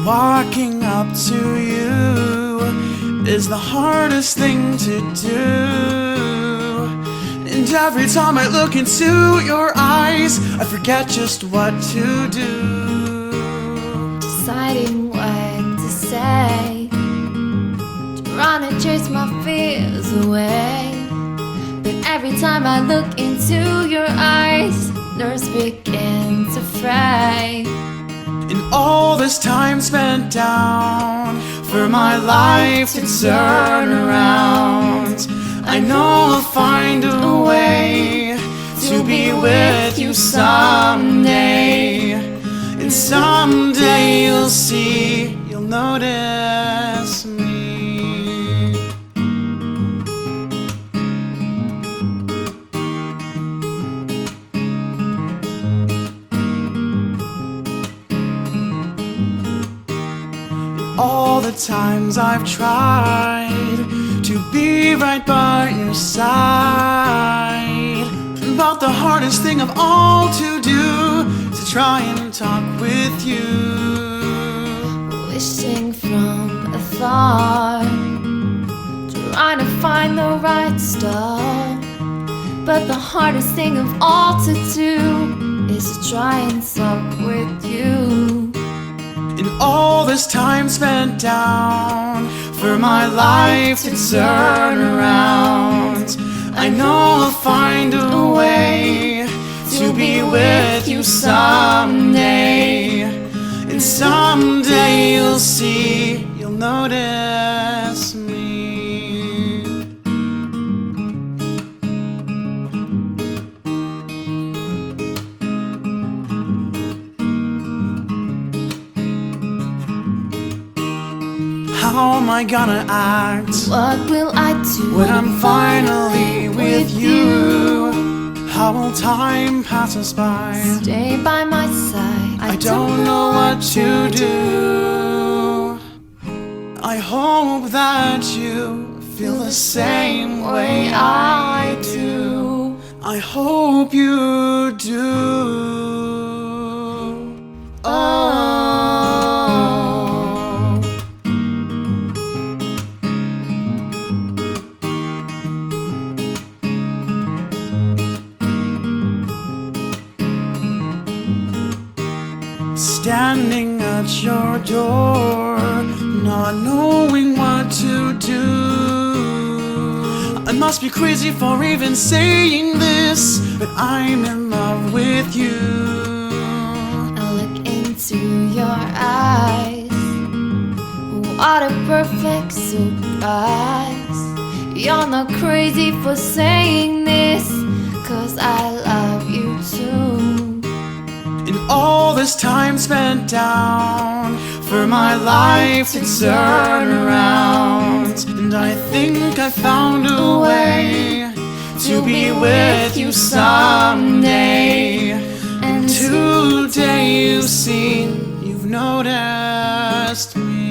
walking up to you is the hardest thing to do. And every time I look into your eyes, I forget just what to do. Deciding what to say, trying to chase my fears away. But every time I look into your eyes, nerves begin to fray. And all this time spent down for my life to turn around, I know I'll find a way to be with you someday. And someday you'll see, you'll notice me. All the times I've tried to be right by your side, but the hardest thing of all to do is to try and talk with you. Wishing from afar, trying to find the right start. But the hardest thing of all to do is to try and talk with you. And all this time spent down for my life to turn around, I know I'll find a way to be with you someday. And someday you'll see, you'll notice me. How am I gonna act? What will I do when I'm finally with you? How will time pass us by? Stay by my side. I don't know what to do. I hope that you feel the same way I do. I hope you do. Oh. Standing at your door, not knowing what to do. I must be crazy for even saying this, but I'm in love with you. I look into your eyes, what a perfect surprise. You're not crazy for saying this, 'cause I love you too. And all this time spent down for my life to turn around, and I think I found a way to be with you someday. And today you see, you've noticed me.